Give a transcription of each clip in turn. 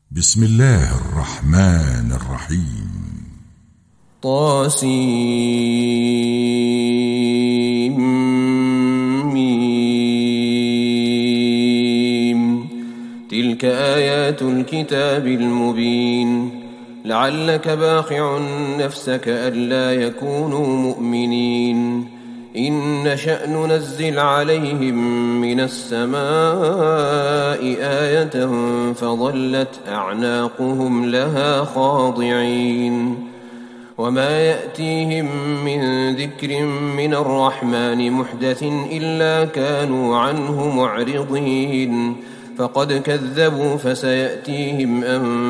بسم الله الرحمن الرحيم. طاسيم. تلك آيات الكتاب المبين. لعلك باخع نفسك ألا يكونوا مؤمنين. إن نشأ ننزل عليهم من السماء آية فظلت أعناقهم لها خاضعين. وما يأتيهم من ذكر من الرحمن محدث إلا كانوا عنه معرضين. فقد كذبوا فسيأتيهم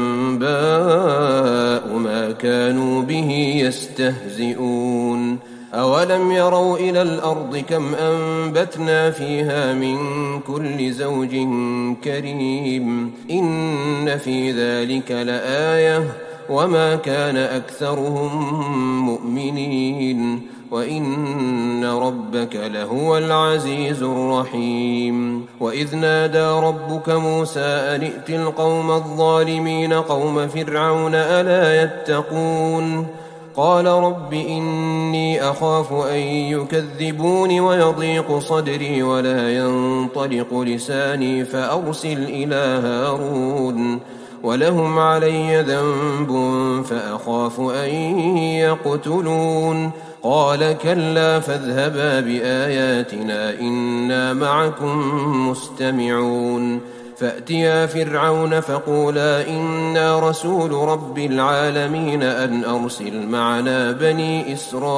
أنباء ما كانوا به يستهزئون. أولم يروا إلى الأرض كم أنبتنا فيها من كل زوج كريم. إن في ذلك لآية وما كان أكثرهم مؤمنين وإن ربك لهو العزيز الرحيم. وإذ نادى ربك موسى أن ائت القوم الظالمين قوم فرعون ألا يتقون. قال رب إني أخاف أن يكذبون ويضيق صدري ولا ينطلق لساني فأرسل إلى هارون ولهم علي ذنب فأخاف أن يقتلون. قال كلا فاذهبا بآياتنا إنا معكم مستمعون. فأتيا فرعون فقولا إنا رسول رب العالمين أن أرسل معنا بني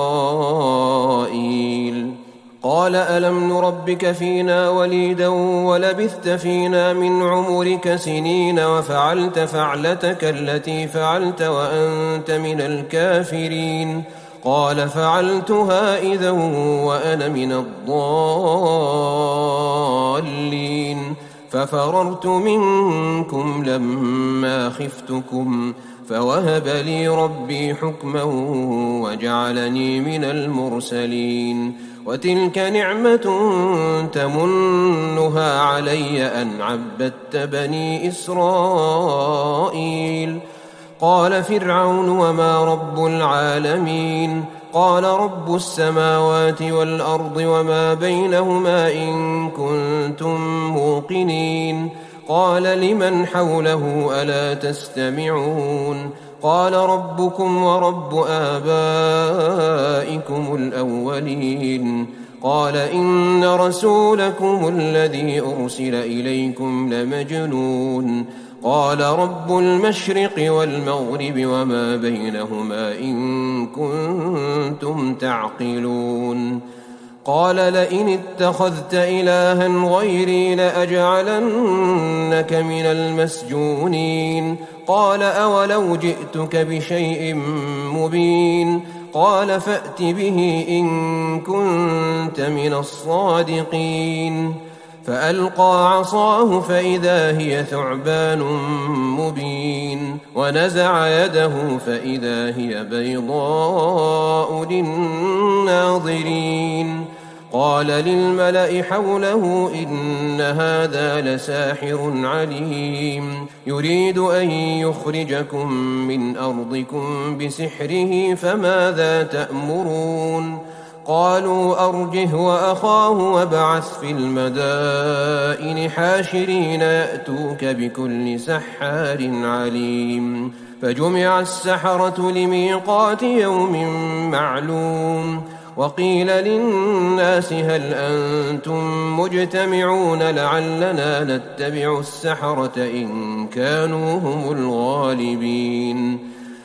إسرائيل. قال ألم نربك فينا وليدا ولبثت فينا من عمرك سنين وفعلت فعلتك التي فعلت وأنت من الكافرين. قال فعلتها إذا وأنا من الضالين. ففررت منكم لما خفتكم فوهب لي ربي حكما وجعلني من المرسلين. وتلك نعمة تمنها علي أن عبدت بني إسرائيل. قال فرعون وما رب العالمين. قال رب السماوات والأرض وما بينهما إن كنتم موقنين. قال لمن حوله ألا تستمعون. قال ربكم ورب آبائكم الأولين. قال إن رسولكم الذي أرسل إليكم لمجنون. قال رب المشرق والمغرب وما بينهما إن كنتم تعقلون. قال لئن اتخذت إلها غيري لأجعلنك من المسجونين. قال أولو جئتك بشيء مبين. قال فأت به إن كنت من الصادقين. فألقى عصاه فإذا هي ثعبان مبين. ونزع يده فإذا هي بيضاء للناظرين. قال للملأ حوله إن هذا لساحر عليم يريد أن يخرجكم من أرضكم بسحره فماذا تأمرون. قالوا أرجه وأخاه وابعث في المدائن حاشرين يأتوك بكل سحار عليم. فجمع السحرة لميقات يوم معلوم. وقيل للناس هل أنتم مجتمعون لعلنا نتبع السحرة إن كانوا هم الغالبين.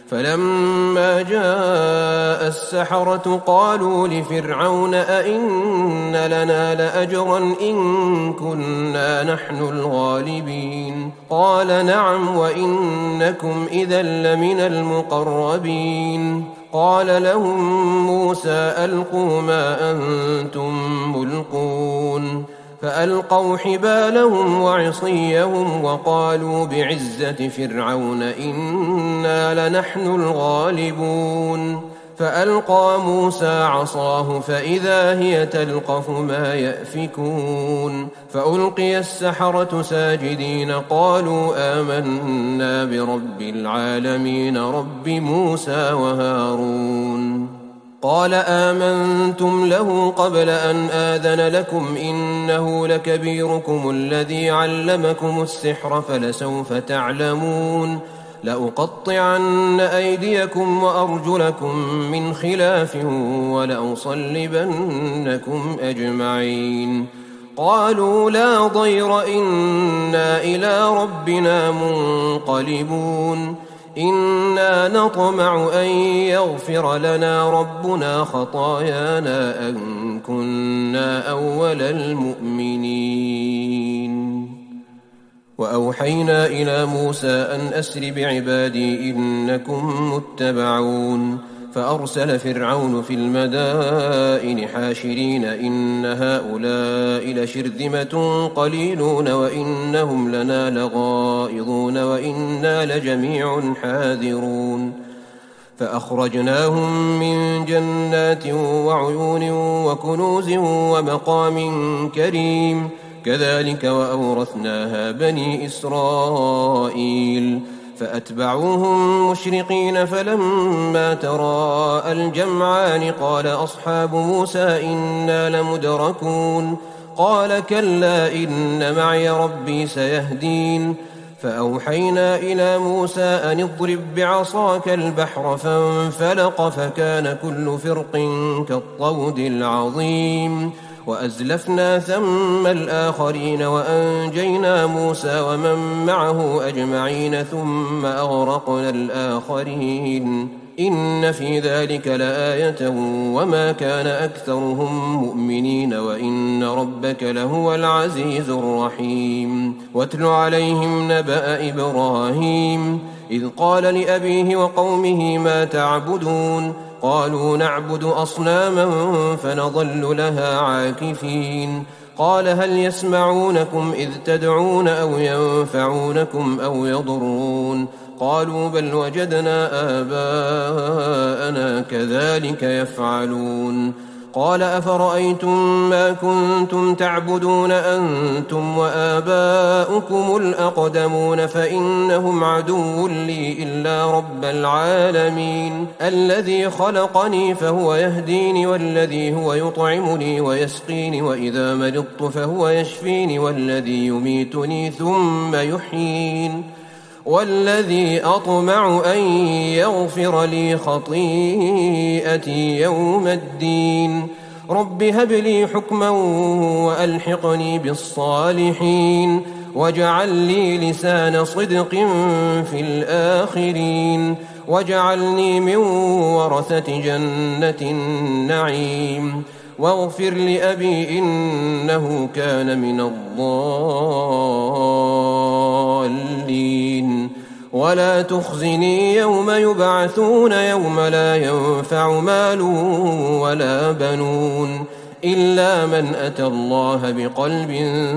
فلما جاء السحرة قالوا لفرعون أئن لنا لأجرا إن كنا نحن الغالبين. قال نعم وإنكم إذا لمن المقربين. قال لهم موسى ألقوا ما أنتم ملقون. فألقوا حبالهم وعصيهم وقالوا بعزة فرعون إنا لنحن الغالبون. فألقى موسى عصاه فإذا هي تلقف ما يأفكون فألقي السحرة ساجدين قالوا آمنا برب العالمين رب موسى وهارون قال آمنتم له قبل أن آذن لكم إنه لكبيركم الذي علمكم السحر فلسوف تعلمون لأقطعن أيديكم وأرجلكم من خلاف ولأصلبنكم أجمعين قالوا لا ضير إنا إلى ربنا منقلبون إنا نطمع أن يغفر لنا ربنا خطايانا أن كنا أول المؤمنين وأوحينا إلى موسى أن أسر بعبادي إنكم متبعون فأرسل فرعون في المدائن حاشرين إن هؤلاء لشرذمة قليلون وإنهم لنا لغائظون وإنا لجميع حاذرون فأخرجناهم من جنات وعيون وكنوز ومقام كريم كذلك وأورثناها بني إسرائيل فأتبعوهم مشرقين فلما تراءى الجمعان قال أصحاب موسى إنا لمدركون قال كلا إن معي ربي سيهدين فأوحينا إلى موسى أن اضرب بعصاك البحر فانفلق فكان كل فرق كالطود العظيم وأزلفنا ثم الآخرين وأنجينا موسى ومن معه أجمعين ثم أغرقنا الآخرين إن في ذلك لآية وما كان أكثرهم مؤمنين وإن ربك لهو العزيز الرحيم واتل عليهم نبأ إبراهيم إذ قال لأبيه وقومه ما تعبدون قالوا نعبد أصناما فنظل لها عاكفين قال هل يسمعونكم إذ تدعون أو ينفعونكم أو يضرون قالوا بل وجدنا آباءنا كذلك يفعلون قال أفرأيتم ما كنتم تعبدون أنتم وآباؤكم الأقدمون فإنهم عدو لي إلا رب العالمين الذي خلقني فهو يهديني والذي هو يطعمني ويسقيني وإذا مرضت فهو يشفيني والذي يميتني ثم يحيين والذي أطمع أن يغفر لي خطيئتي يوم الدين رب هب لي حكما وألحقني بالصالحين واجعل لي لسان صدق في الآخرين واجعلني من ورثة جنة النعيم واغفر لأبي إنه كان من الضالين ولا تخزني يوم يبعثون يوم لا ينفع مال ولا بنون إلا من أتى الله بقلب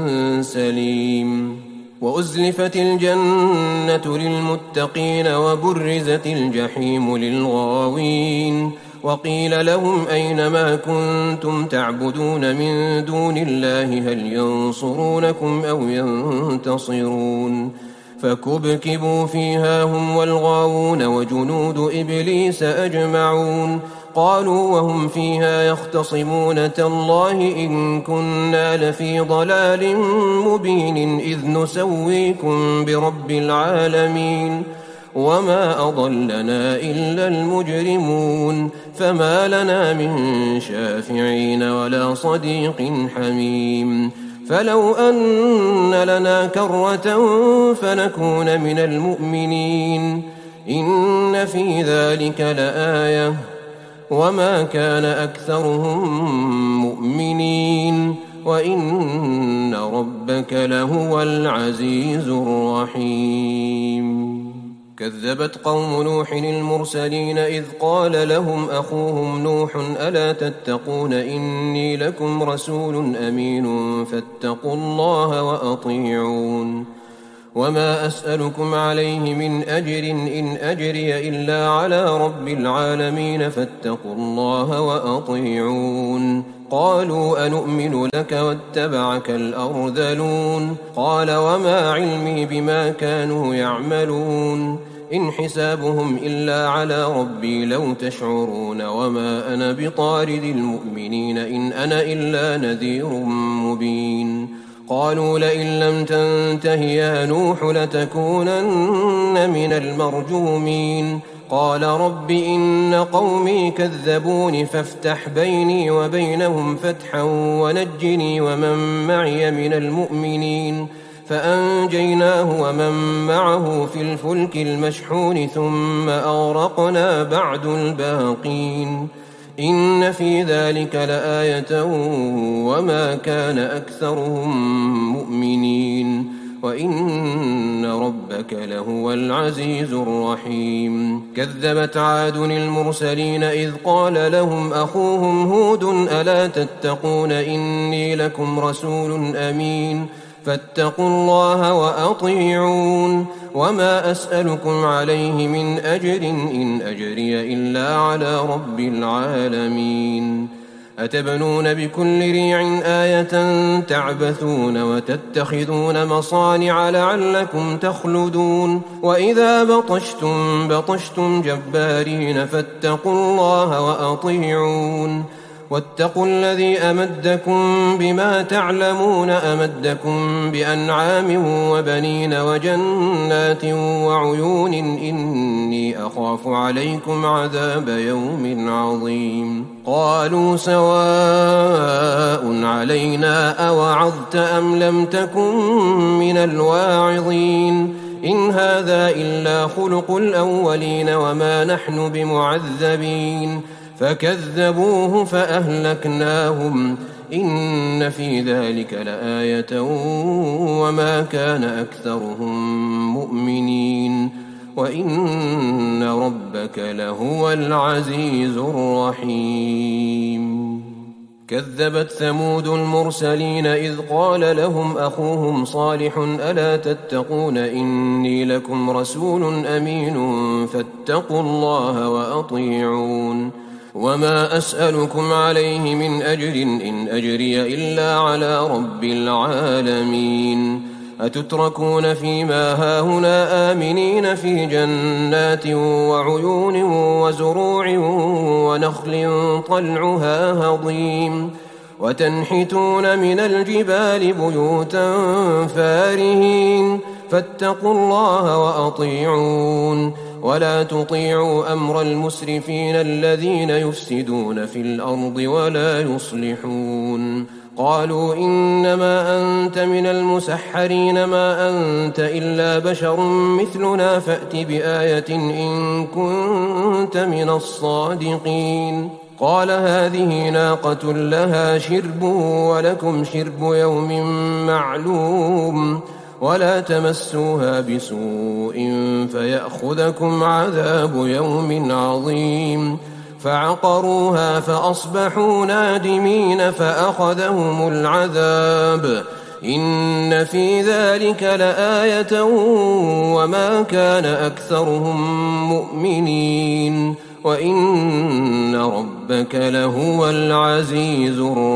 سليم وأزلفت الجنة للمتقين وبرزت الجحيم للغاوين وقيل لهم أين ما كنتم تعبدون من دون الله هل ينصرونكم أو ينتصرون فكبكبوا فيها هم والغاوون وجنود إبليس أجمعون قالوا وهم فيها يختصمون تالله إن كنا لفي ضلال مبين إذ نسويكم برب العالمين وما أضلنا إلا المجرمون فما لنا من شافعين ولا صديق حميم فلو أن لنا كرة فنكون من المؤمنين إن في ذلك لآية وما كان أكثرهم مؤمنين وإن ربك لهو العزيز الرحيم كذبت قوم نوح المرسلين إذ قال لهم أخوهم نوح ألا تتقون إني لكم رسول أمين فاتقوا الله وأطيعون ومن وما أسألكم عليه من أجر إن أجري إلا على رب العالمين فاتقوا الله وأطيعون قالوا أنؤمن لك واتبعك الأرذلون قال وما علمي بما كانوا يعملون إن حسابهم إلا على ربي لو تشعرون وما أنا بطارد المؤمنين إن أنا إلا نذير مبين قالوا لئن لم تنته يا نوح لتكونن من المرجومين قال رب إن قومي كذبون فافتح بيني وبينهم فتحا ونجني ومن معي من المؤمنين فأنجيناه ومن معه في الفلك المشحون ثم أغرقنا بعد الباقين إن في ذلك لآية وما كان أكثرهم مؤمنين وإن ربك لهو العزيز الرحيم كذبت عاد المرسلين إذ قال لهم أخوهم هود ألا تتقون إني لكم رسول أمين فاتقوا الله وأطيعون وما أسألكم عليه من أجر إن أجري إلا على رب العالمين أتبنون بكل ريع آية تعبثون وتتخذون مصانع لعلكم تخلدون وإذا بطشتم جبارين فاتقوا الله وأطيعون واتقوا الذي أمدكم بما تعلمون أمدكم بأنعام وبنين وجنات وعيون إني أخاف عليكم عذاب يوم عظيم قالوا سواء علينا أوعظت أم لم تكن من الواعظين إن هذا إلا خلق الأولين وما نحن بمعذبين فكذبوه فأهلكناهم إن في ذلك لآية وما كان أكثرهم مؤمنين وإن ربك لهو العزيز الرحيم كذبت ثمود المرسلين إذ قال لهم أخوهم صالح ألا تتقون إني لكم رسول أمين فاتقوا الله وأطيعون وما أسألكم عليه من أجر إن أجري إلا على رب العالمين أتتركون فيما هاهنا آمنين في جنات وعيون وزروع ونخل طلعها هضيم وتنحتون من الجبال بيوتا فارهين فاتقوا الله وأطيعون ولا تطيعوا أمر المسرفين الذين يفسدون في الأرض ولا يصلحون قالوا إنما أنت من المسحرين ما أنت إلا بشر مثلنا فأت بآية إن كنت من الصادقين قال هذه ناقة لها شرب ولكم شرب يوم معلوم ولا تمسوها بسوء فيأخذكم عذاب يوم عظيم فعقروها فأصبحوا نادمين فأخذهم العذاب إن في ذلك لآية وما كان أكثرهم مؤمنين وإن ربك لهو العزيز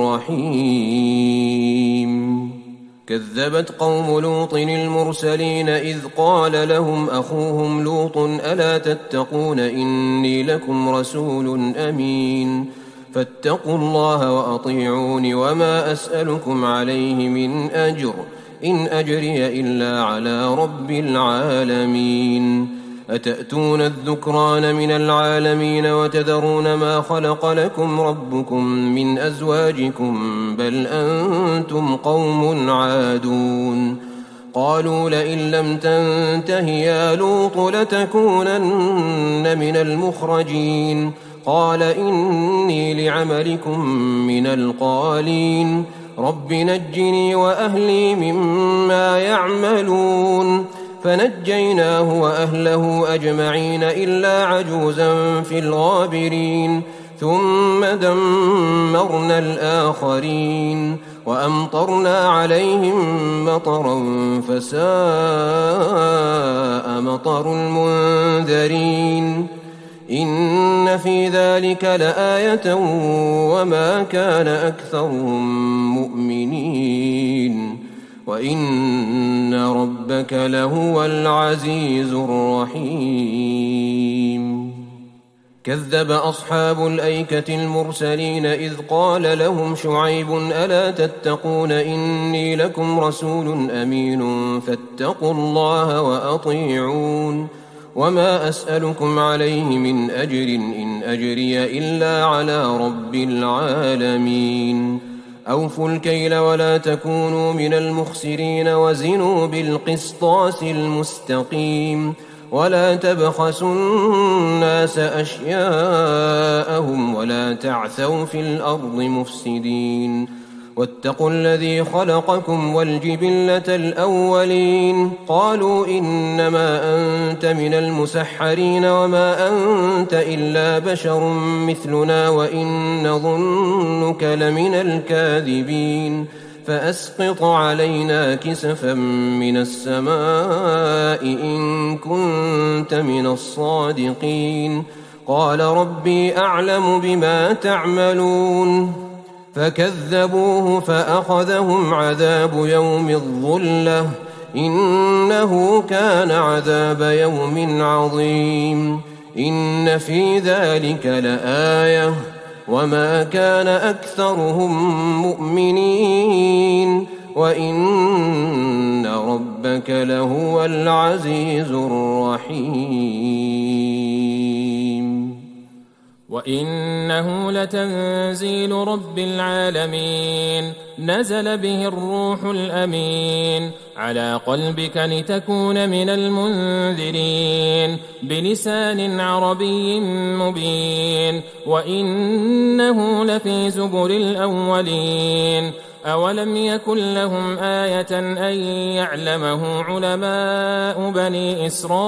الرحيم كذبت قوم لوط المرسلين إذ قال لهم أخوهم لوط ألا تتقون إني لكم رسول أمين فاتقوا الله وأطيعون وما أسألكم عليه من أجر إن أجري إلا على رب العالمين أتأتون الذكران من العالمين وتذرون ما خلق لكم ربكم من أزواجكم بل أنتم قوم عادون قالوا لئن لم تنته يا لوط لتكونن من المخرجين قال إني لعملكم من القالين رب نجني وأهلي مما يعملون فنجيناه وأهله أجمعين إلا عجوزا في الغابرين ثم دمرنا الآخرين وأمطرنا عليهم مطرا فساء السماء مطر المنذرين إن في ذلك لآية وما كان أكثرهم مؤمنين وإن ربك لهو العزيز الرحيم كذب أصحاب الأيكة المرسلين إذ قال لهم شعيب ألا تتقون إني لكم رسول أمين فاتقوا الله وأطيعون وما أسألكم عليه من أجر إن أجري إلا على رب العالمين أوفوا الكيل ولا تكونوا من المخسرين وزنوا بالقسطاس المستقيم ولا تبخسوا الناس أشياءهم ولا تعثوا في الأرض مفسدين واتقوا الذي خلقكم والجبلة الأولين قالوا إنما أنت من المسحرين وما أنت إلا بشر مثلنا وإن نظنك لمن الكاذبين فأسقط علينا كسفا من السماء إن كنت من الصادقين قال ربي أعلم بما تعملون فكذبوه فأخذهم عذاب يوم الظلة إنه كان عذاب يوم عظيم إن في ذلك لآية وما كان أكثرهم مؤمنين وإن ربك لهو العزيز الرحيم وإنه لتنزيل رب العالمين نزل به الروح الأمين على قلبك لتكون من المنذرين بلسان عربي مبين وإنه لفي زبر الأولين أولم يكن لهم آية أن يعلمه علماء بني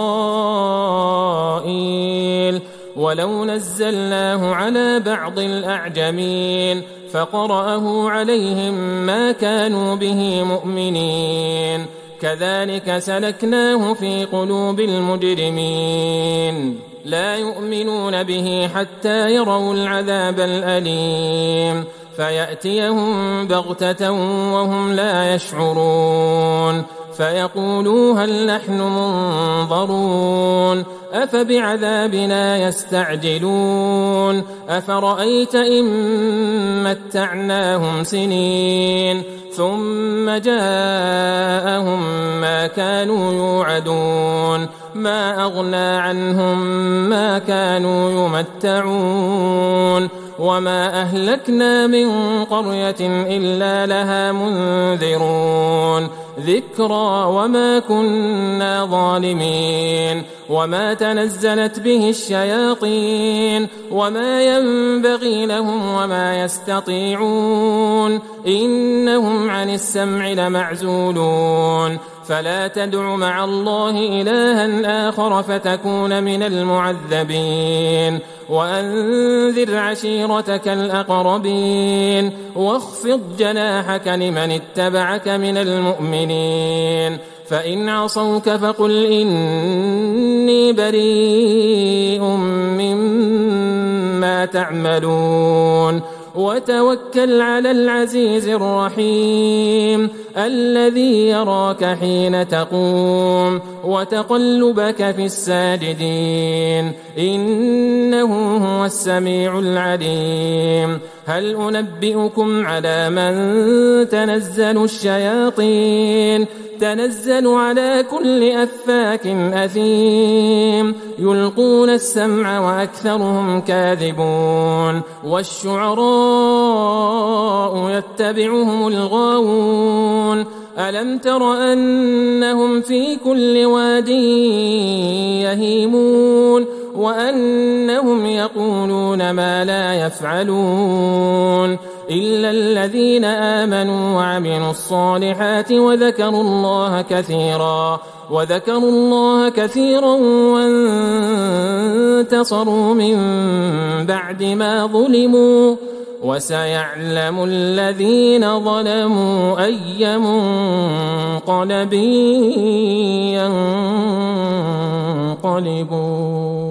إسرائيل ولو نزلناه على بعض الأعجمين فقرأه عليهم ما كانوا به مؤمنين كذلك سلكناه في قلوب المجرمين لا يؤمنون به حتى يروا العذاب الأليم فيأتيهم بغتة وهم لا يشعرون فيقولوا هل نحن منظرون أفبعذابنا يستعجلون أفرأيت إن متعناهم سنين ثم جاءهم ما كانوا يوعدون ما أغنى عنهم ما كانوا يمتعون وما أهلكنا من قرية إلا لها منذرون ذكرى وما كنا ظالمين وما تنزلت به الشياطين وما ينبغي لهم وما يستطيعون إنهم عن السمع لمعزولون فلا تدع مع الله إلها آخر فتكون من المعذبين وأنذر عشيرتك الأقربين واخفض جناحك لمن اتبعك من المؤمنين فإن عصوك فقل إني بريء مما تعملون وتوكل على العزيز الرحيم الذي يراك حين تقوم وتقلبك في الساجدين إنه هو السميع العليم هل أنبئكم على من تنزل الشياطين تنزل على كل أفاك أثيم يلقون السمع وأكثرهم كاذبون والشعراء يتبعهم الغاوون ألم تر أنهم في كل واد يهيمون وأنهم يقولون ما لا يفعلون إلا الذين آمنوا وعملوا الصالحات وذكروا الله كثيرا وانتصروا من بعد ما ظلموا وسيعلم الذين ظلموا أي منقلب ينقلبون.